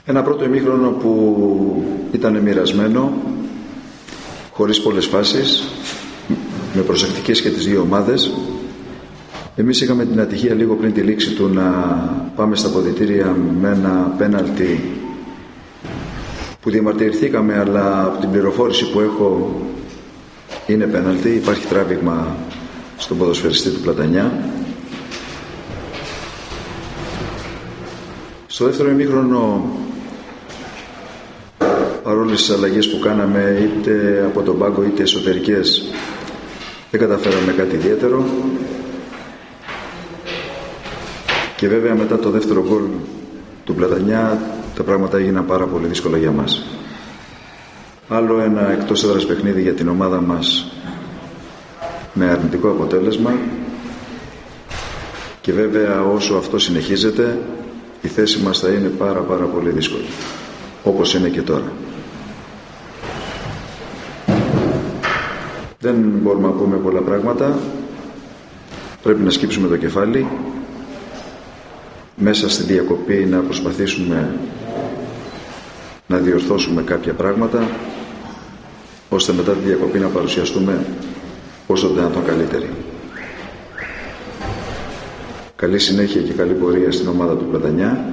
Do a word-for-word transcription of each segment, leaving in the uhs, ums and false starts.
Ένα πρώτο ημίχρονο που ήταν μοιρασμένο, χωρίς πολλές φάσεις, με προσεκτικές και τις δύο ομάδες. Εμείς είχαμε την ατυχία λίγο πριν τη λήξη του να πάμε στα αποδυτήρια με ένα πέναλτι που διαμαρτυρηθήκαμε, αλλά από την πληροφόρηση που έχω είναι πέναλτι. Υπάρχει τράβηγμα στον ποδοσφαιριστή του Πλατανιά. Στο δεύτερο ημίχρονο, παρόλες τις αλλαγές που κάναμε είτε από τον πάγκο είτε εσωτερικές, δεν καταφέραμε κάτι ιδιαίτερο. Και βέβαια μετά το δεύτερο γκολ του Πλατανιά τα πράγματα έγιναν πάρα πολύ δύσκολα για μας. Άλλο ένα εκτός έδρας παιχνίδι για την ομάδα μας με αρνητικό αποτέλεσμα, και βέβαια όσο αυτό συνεχίζεται η θέση μας θα είναι πάρα πάρα πολύ δύσκολη, όπως είναι και τώρα. Δεν μπορούμε να πούμε πολλά πράγματα. Πρέπει να σκύψουμε το κεφάλι, μέσα στη διακοπή να προσπαθήσουμε να διορθώσουμε κάποια πράγματα, ώστε μετά τη διακοπή να παρουσιαστούμε όσο το δυνατόν καλύτεροι. Καλή συνέχεια και καλή πορεία στην ομάδα του Πλατανιά.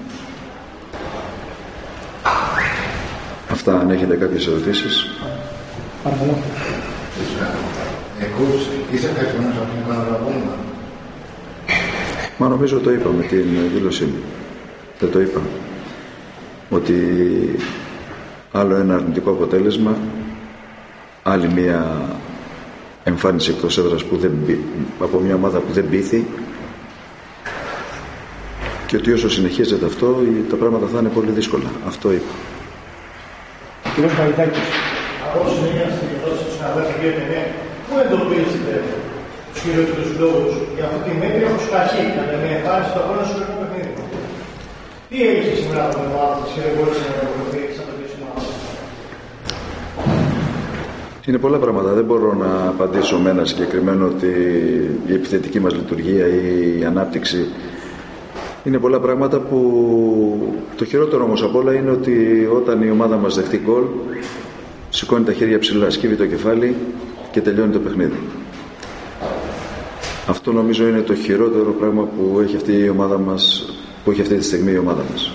Αυτά, αν έχετε κάποιες ερωτήσεις. Παρακαλώ. Εγώ είσαι ευχαριστημένος από την επαναλαμβάνω. Μα νομίζω το είπα με την δήλωσή μου. Δεν το είπα. Ότι άλλο ένα αρνητικό αποτέλεσμα, άλλη μια εμφάνιση εκτός έδρας που δεν, από μια ομάδα που δεν πείθει, και ότι όσο συνεχίζεται αυτό τα πράγματα θα είναι πολύ δύσκολα. Αυτό είπα. Κύριος Παγιτάκης. Από όσο είναι στην ερώτηση του συναδέλφου κ. Τενέ, πού εντοπίζετε τους χειρότερους λόγους για αυτή τη μέτρια που σκαχεί κατά μια εμφάνιση του αγώνα στο ελληνικό παιχνίδι? Τι έχει σήμερα από την ομάδα της και δεν μπορείς να ολοκληρωθεί σαν το κλείσιμο? Είναι πολλά πράγματα. Δεν μπορώ να απαντήσω με ένα συγκεκριμένο ότι η επιθετική μας λειτουργία ή η ανάπτυξη. Είναι πολλά πράγματα που το χειρότερο όμως απ' όλα είναι ότι όταν η ομάδα μας δεχτεί γκολ, σηκώνει τα χέρια ψηλά, σκύβει το κεφάλι και τελειώνει το παιχνίδι. Αυτό νομίζω είναι το χειρότερο πράγμα που έχει αυτή η ομάδα μας, που έχει αυτή τη στιγμή η ομάδα μας.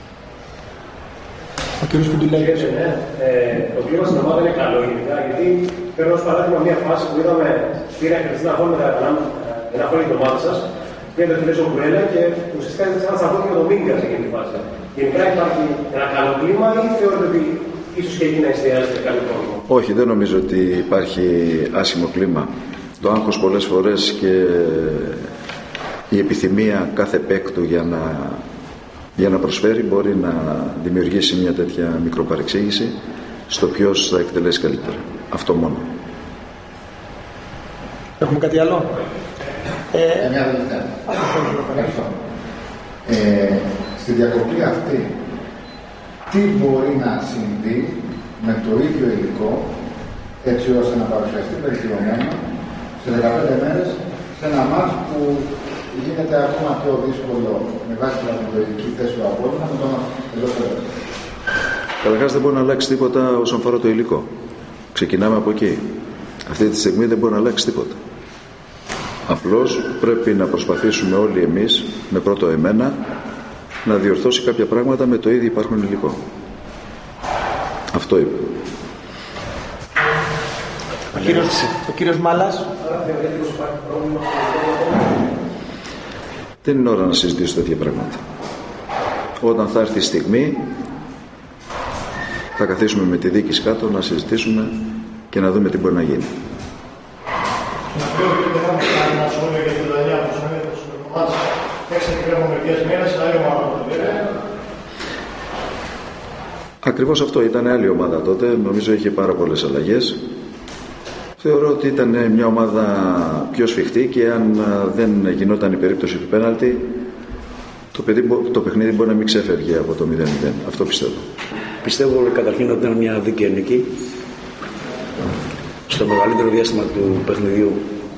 Ο κ. Κουντουλάκης. Το κλίμα στην ομάδα είναι καλό γενικά, γιατί παίρνω ως παράδειγμα μια φάση που είδαμε πήρα Χριστίνα Φόρμα ένα χώρο για την ομάδα σας. Πήρε το φιλέσιο Μπουρέλα και ουσιαστικά ήταν σαν να σταυρώ και με τον Μίγκα σε εκείνη τη φάση. Γενικά υπάρχει ένα καλό κλίμα ή θεωρείτε ότι ίσως και εκεί να εστιάζετε κάποιο πρόβλημα? Όχι, δεν νομίζω ότι υπάρχει άσχημο κλίμα. Το άγχος πολλές φορές και η επιθυμία κάθε παίκτου για να, για να προσφέρει μπορεί να δημιουργήσει μια τέτοια μικροπαρεξήγηση στο ποιος θα εκτελέσει καλύτερα. Αυτό μόνο. Έχουμε κάτι άλλο? Ε, μια τελευταία. Ε, στη διακοπή αυτή, τι μπορεί να συμβεί με το ίδιο υλικό, έτσι ώστε να παρουσιαστεί βελτιωμένο σε δεκαπέντε μέρες σε ένα μάτς που γίνεται ακόμα πιο δύσκολο με βάση την αθλητική θέση του αγώνα με τον εντός έδρας? Καταρχάς δεν μπορεί να αλλάξει τίποτα όσον αφορά το υλικό. Ξεκινάμε από εκεί. Αυτή τη στιγμή δεν μπορεί να αλλάξει τίποτα. Απλώς πρέπει να προσπαθήσουμε όλοι εμείς, με πρώτο εμένα, να διορθώσει κάποια πράγματα με το ίδιο υπάρχον υλικό. Αυτό είπα. Ο κύριος, ο κύριος Μάλας. Δεν είναι ώρα να συζητήσω τέτοια πράγματα. Όταν θα έρθει η στιγμή θα καθίσουμε με τη διοίκηση κάτω να συζητήσουμε και να δούμε τι μπορεί να γίνει. Ακριβώς αυτό, ήταν άλλη ομάδα τότε, νομίζω είχε πάρα πολλές αλλαγές. Θεωρώ ότι ήταν μια ομάδα πιο σφιχτή και αν δεν γινόταν η περίπτωση του πέναλτι, το, παιδί, το παιχνίδι μπορεί να μην ξέφευγε από το μηδέν μηδέν. Αυτό πιστεύω. Πιστεύω καταρχήν ότι ήταν μια δίκαιη νίκη. Στο μεγαλύτερο διάστημα του παιχνιδιού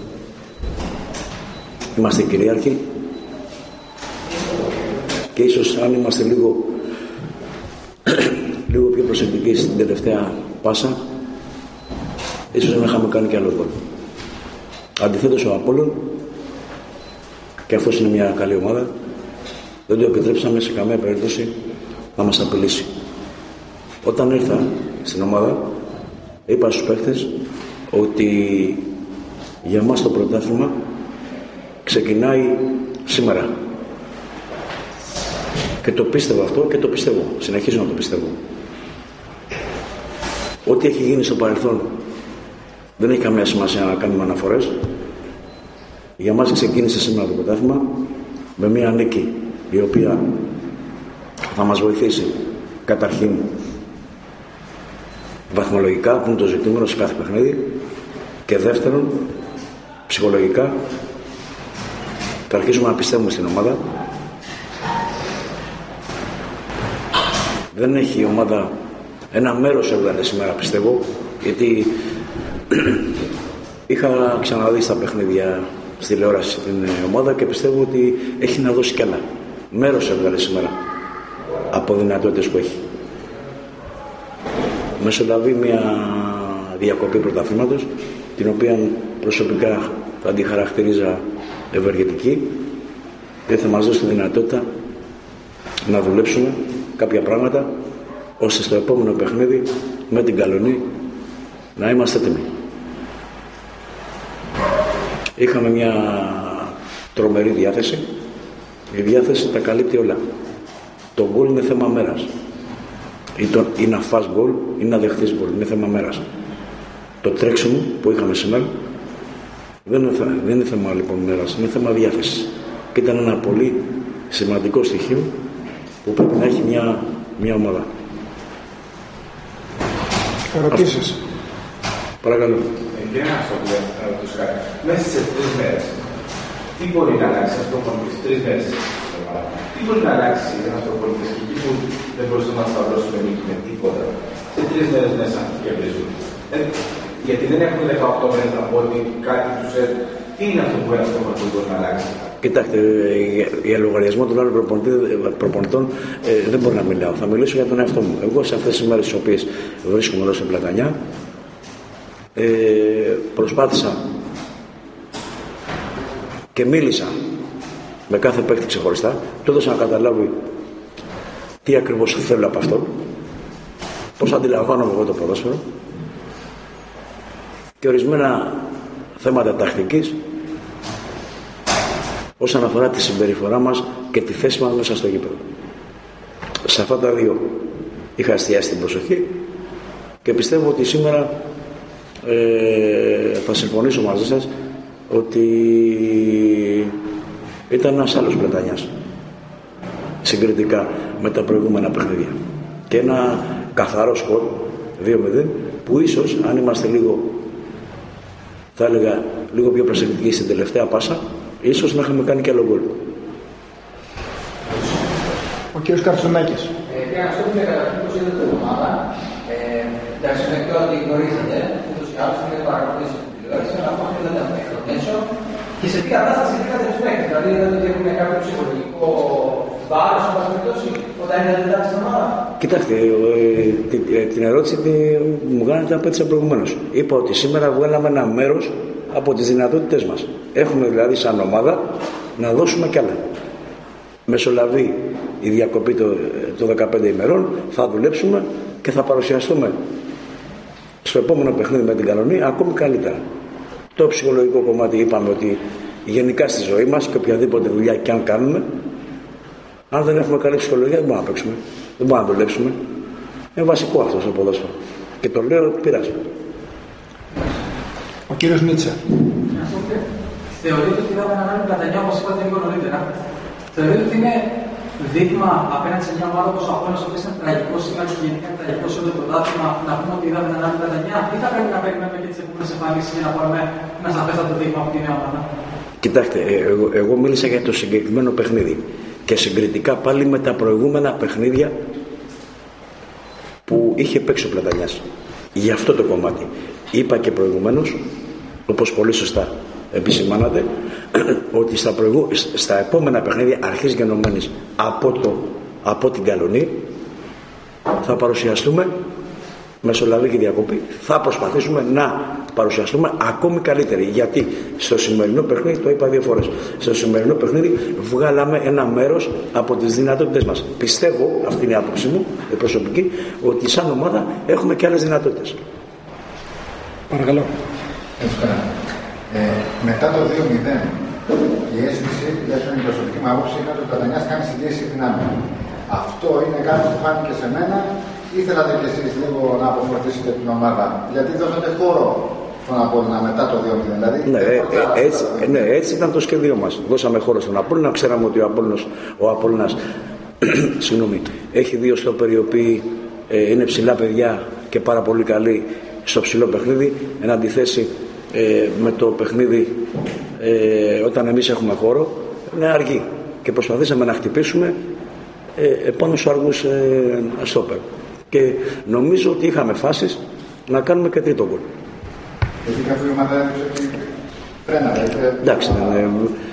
είμαστε κυρίαρχοι και ίσως αν είμαστε λίγο λίγο πιο προσεκτικοί στην τελευταία πάσα, ίσως να είχαμε κάνει και άλλο γκολ. Αντιθέτως ο Απόλλων, και αυτός είναι μια καλή ομάδα, δεν το επιτρέψαμε σε καμία περίπτωση να μας απειλήσει. Όταν ήρθα στην ομάδα, είπα στους παίχτες ότι για μας το πρωτάθλημα ξεκινάει σήμερα. Και το πίστευα αυτό και το πιστεύω. Συνεχίζω να το πιστεύω. Ό,τι έχει γίνει στο παρελθόν δεν έχει καμία σημασία να κάνουμε αναφορές. Για μας ξεκίνησε σήμερα το πρωτάθλημα με μια νίκη η οποία θα μας βοηθήσει καταρχήν βαθμολογικά, που είναι το ζητούμενο σε κάθε παιχνίδι, και δεύτερον ψυχολογικά θα αρχίσουμε να πιστεύουμε στην ομάδα. Δεν έχει η ομάδα, ένα μέρος έβγαλε σήμερα, πιστεύω, γιατί είχα ξαναδεί στα παιχνίδια στη τηλεόραση την ομάδα και πιστεύω ότι έχει να δώσει κι άλλα. Μέρος έβγαλε σήμερα από δυνατότητες που έχει. Μεσολαβεί μια διακοπή πρωταθλήματος, την οποία προσωπικά θα την χαρακτηρίζα ευεργετική, και θα μας δώσει τη δυνατότητα να δουλέψουμε κάποια πράγματα ώστε στο επόμενο παιχνίδι με την Καλονή να είμαστε έτοιμοι. Είχαμε μια τρομερή διάθεση. Η διάθεση τα καλύπτει όλα. Το γκολ είναι θέμα μέρας. Ή, το, ή να φας γκολ ή να δεχτείς γκολ. Είναι θέμα μέρας. Το τρέξιμο που είχαμε σήμερα δεν είναι, δεν είναι θέμα λοιπόν μέρας. Είναι θέμα διάθεσης. Και ήταν ένα πολύ σημαντικό στοιχείο που πρέπει να έχει μια, μια ομάδα. Ερωτήσεις. Παρακαλώ. Για να σας ρωτήσω κάτι. Μέσα σε τρεις μέρες, τι μπορεί να αλλάξει αυτό που είπες, τρεις μέρες, τι μπορεί να αλλάξει ένας προπονητής και εκεί που δεν μπορούσαμε να σταυρώσουμε νίκη με τίποτα, σε τρεις μέρες μέσα και βρίσκουν. Ε, γιατί δεν έχουμε δεκαοκτώ μέρες να πω ότι κάτι τους έρθει. Τι είναι αυτό που ένας προπονητής μπορεί να αλλάξει? Κοιτάξτε, για λογαριασμό των άλλων προπονητών ε, δεν μπορώ να μιλάω. Θα μιλήσω για τον εαυτό μου. Εγώ σε αυτές τις μέρες τις οποίες βρίσκομαι εδώ στην Πλατανιά, ε, προσπάθησα και μίλησα με κάθε παίκτη ξεχωριστά, του έδωσα να καταλάβει τι ακριβώς θέλω από αυτό, πώς αντιλαμβάνομαι εγώ το ποδόσφαιρο και ορισμένα θέματα τακτικής όσον αφορά τη συμπεριφορά μας και τη θέση μας μέσα στο γήπεδο. Σε αυτά τα δύο είχα εστιάσει την προσοχή και πιστεύω ότι σήμερα ε, θα συμφωνήσω μαζί σας ότι ήταν ένας άλλος Πλατανιάς συγκριτικά με τα προηγούμενα παιχνίδια και ένα καθαρό σκορ δύο μηδέν που ίσως αν είμαστε λίγο, θα έλεγα λίγο πιο προσεκτικοί στην τελευταία πάσα, ίσως να είχαμε κάνει και άλλο γκολ. Ο κύριος Καρτσονάκης. Για να στείλουμε καταρχήν πώς είδατε την ομάδα, εντάξει, με το ότι γνωρίζετε, ούτως ή άλλως είναι παρακολουθήσει την τηλεόραση, αλλά πώς είδατε μέχρι το μέσο και σε τι κατάσταση είχατε τους παίκτες, δηλαδή είδατε ότι έχουν κάποιο ψυχολογικό βάρος, όπως περιπτώσει, όταν είδατε εντάξει την ομάδα. Κοιτάξτε, την ερώτηση μου κάνετε απέτυσα προηγουμένως. Είπα ότι σήμερα βγάλαμε ένα μέρος από τις δυνατότητες μας. Έχουμε δηλαδή σαν ομάδα να δώσουμε κι άλλα. Μεσολαβεί η διακοπή των το δεκαπέντε ημερών, θα δουλέψουμε και θα παρουσιαστούμε στο επόμενο παιχνίδι με την Καλονή ακόμη καλύτερα. Το ψυχολογικό κομμάτι είπαμε ότι γενικά στη ζωή μας και οποιαδήποτε δουλειά και αν κάνουμε, αν δεν έχουμε καλή ψυχολογία δεν μπορούμε να παίξουμε, δεν μπορούμε να δουλέψουμε. Είναι βασικό αυτό στο ποδόσφαιρο και το λέω πειράζει. Ο κύριος Μίτσα. Θεωρείτε ότι είδαμε έναν άλλο Πλατανιά, όπως είπατε λίγο νωρίτερα. Θεωρείτε ότι είναι δείγμα απέναντι σε μια ομάδα όπως ο Απόλλωνας, που είναι τραγικό σήμερα και γενικά τραγικό σε όλο το πρωτάθλημα, να πούμε ότι είδαμε έναν άλλο Πλατανιά, ή θα πρέπει να περιμένουμε και τις επόμενες εμφανίσεις για να πάρουμε ένα σαφέστατο δείγμα από τη νέα ομάδα? Κοιτάξτε, εγώ, εγώ μίλησα για το συγκεκριμένο παιχνίδι και συγκριτικά πάλι με τα προηγούμενα παιχνίδια που είχε παίξει ο Πλατανιάς. Για αυτό το κομμάτι. Είπα και προηγουμένως, όπως πολύ σωστά επισημάνατε, ότι στα, προηγου... στα επόμενα παιχνίδια αρχής γενομένης από, το... από την Καλονή θα παρουσιαστούμε μεσολαβική διακοπή, θα προσπαθήσουμε να παρουσιαστούμε ακόμη καλύτεροι. Γιατί στο σημερινό παιχνίδι, το είπα δύο φορές, στο σημερινό παιχνίδι βγάλαμε ένα μέρος από τις δυνατότητες μας. Πιστεύω, αυτή είναι η άποψή μου, η προσωπική, ότι σαν ομάδα έχουμε και άλλες δυνατότητες. Παρακαλώ. Ε, μετά το δύο μηδέν, η αίσθηση, τουλάχιστον η προσωπική μου άποψη, είναι ότι ο Κατανιάς κάνει συγκρίση δυνάμεων. Αυτό είναι κάτι που φάνηκε σε μένα. Ήθελατε κι εσείς λίγο να αποφορτήσετε την ομάδα, γιατί δώσατε χώρο στον Απόλλωνα μετά το δύο μηδέν. Δηλαδή, ναι, ε, ε, έτσι, ναι, έτσι ήταν το σχέδιό μας. Δώσαμε χώρο στον Απόλλωνα, ξέραμε ότι ο Απόλλωνας, ο Απόλλωνας συγγνώμη, έχει δύο στόπερ οι οποίοι ε, είναι ψηλά παιδιά και πάρα πολύ καλοί στο ψηλό παιχνίδι, εν αντιθέσει ε, με το παιχνίδι ε, όταν εμείς έχουμε χώρο είναι αργή και προσπαθήσαμε να χτυπήσουμε ε, πάνω στους αργούς ε, στόπερ και νομίζω ότι είχαμε φάσεις να κάνουμε και τρίτο γκολ. Γιατί κάποια ομάδα έδειξε ότι φρέναρε. Εντάξει, ε,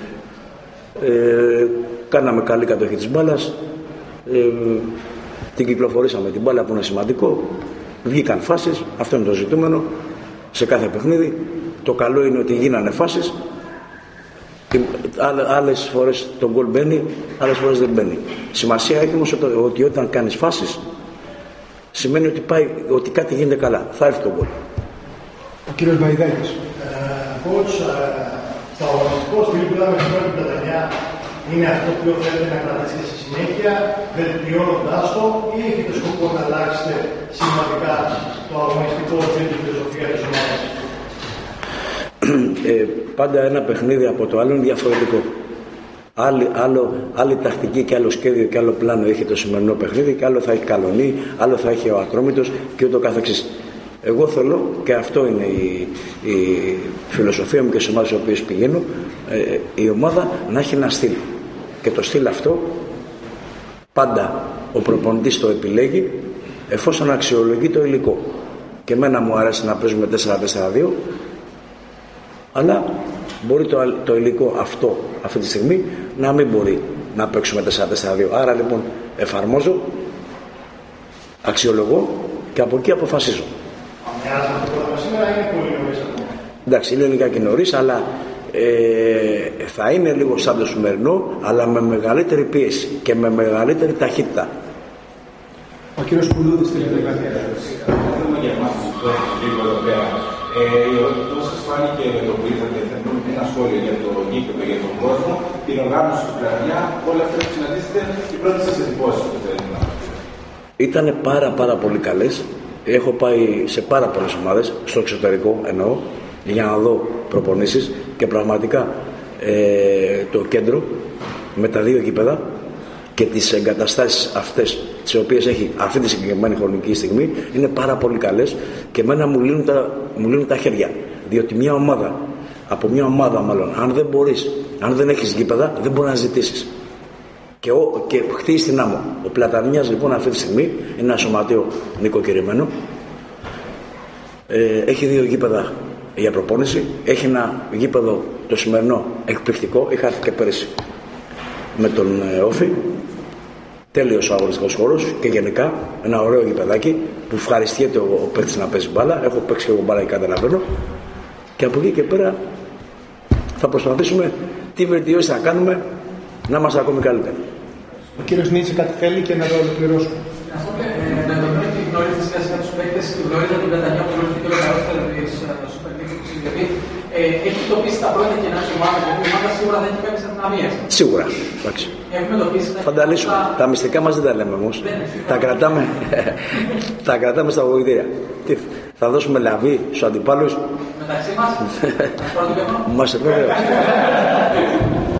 ε, κάναμε καλή κατοχή της μπάλας, ε, την κυκλοφορήσαμε την μπάλα που είναι σημαντικό, βγήκαν φάσεις, αυτό είναι το ζητούμενο σε κάθε παιχνίδι. Το καλό είναι ότι γίνανε φάσεις, άλλες φορές το γκολ μπαίνει, άλλες φορές δεν μπαίνει. Σημασία έχει όμως ότι όταν κάνεις φάσεις σημαίνει ότι, πάει, ότι κάτι γίνεται καλά, θα έρθει το γκολ. Ο κύριος Βαϊδάκης. Coach, το αγωνιστικό στυλ που είδαμε στην πρώτη πενταριά είναι αυτό που θέλετε να κρατήσετε στη συνέχεια, βελτιώνοντάς το, ή έχετε σκοπό να αλλάξετε σημαντικά το αγωνιστικό στυλ και τη φιλοσοφία της ομάδας? Ε, πάντα ένα παιχνίδι από το άλλο είναι διαφορετικό. Άλλη, άλλο, άλλη τακτική και άλλο σχέδιο και άλλο πλάνο έχει το σημερινό παιχνίδι και άλλο θα έχει Καλονή, άλλο θα έχει ο Ατρόμητος και ούτω καθεξής. Εγώ θέλω, και αυτό είναι η, η φιλοσοφία μου και στις ομάδες στις οποίες πηγαίνω, ε, η ομάδα να έχει ένα στυλ. Και το στυλ αυτό πάντα ο προπονητής το επιλέγει εφόσον αξιολογεί το υλικό. Και εμένα μου αρέσει να παίζουμε τέσσερα τέσσερα δύο, αλλά μπορεί το, το υλικό αυτό αυτή τη στιγμή να μην μπορεί να παίξουμε τέσσερα τέσσερα δύο. Άρα λοιπόν εφαρμόζω, αξιολογώ και από εκεί αποφασίζω. Εντάξει, είναι λιγάκι νωρίς, αλλά ε, θα είναι λίγο σαν το σημερινό, αλλά με μεγαλύτερη πίεση και με μεγαλύτερη ταχύτητα. Ο κύριος Πουλούδης θέλετε κάτι? Θέλουμε για εμάς τους πρώτους λίγο εδώ πέρα. Πώς σας φάνηκε με το που ήρθατε, ένα σχόλιο για το γήπεδο, για τον κόσμο, την οργάνωση του Πλατιά, όλα αυτά που συναντήσετε, οι πρώτες σας εντυπώσεις που θέλετε να πείτε? Ήτανε πάρα πάρα πολύ καλές. Έχω πάει σε πάρα πολλές ομάδες, στο εξωτερικό εννοώ, για να δω προπονήσεις και πραγματικά ε, το κέντρο με τα δύο γήπεδα και τις εγκαταστάσεις αυτές τις οποίες έχει αυτή τη συγκεκριμένη χρονική στιγμή είναι πάρα πολύ καλές και εμένα μου λύνουν τα, μου λύνουν τα χέρια, διότι μια ομάδα, από μια ομάδα μάλλον, αν δεν μπορείς, αν δεν έχεις γήπεδα δεν μπορεί να ζητήσεις και, ο, και χτίζει την άμμο. Ο Πλατανιάς λοιπόν αυτή τη στιγμή είναι ένα σωματείο νοικοκυριμένο, ε, έχει δύο γήπεδα για προπόνηση, έχει ένα γήπεδο το σημερινό εκπληκτικό, είχα έρθει και πέρυσι με τον ε, Όφη, τέλειος ο αγωνιστικός χώρος και γενικά ένα ωραίο γηπεδάκι που ευχαριστιέται ο, ο παίκτης να παίζει μπάλα. Έχω παίξει και εγώ μπάλα και καταλαβαίνω, και από εκεί και πέρα θα προσπαθήσουμε τι βελτιώσεις θα κάνουμε να είμαστε ακόμη καλύτεροι. Ο κύριος Νίτση κάτι θέλει και να το ολοκληρώσουμε. Αυτό με δεδομένο ότι γνώριζε σιγά σιγά τους παίκτες, γνώριζε την Πλατανιά που γνώριζε και το καρόφιλο της Super League του Συνδεδί. Έχει τοπίσει τα πρώτα κενά της ομάδας, γιατί η ομάδα σίγουρα δεν έχει κάποιες αδυναμίες. Σίγουρα. Θα τα λύσουμε. Τα μυστικά μας δεν τα λέμε όμως. Τα κρατάμε, τα κρατάμε στα βοηθεία. Θα δώσουμε λαβή στους αντιπάλους. Μεταξύ μας, πρώτο κενό. Μας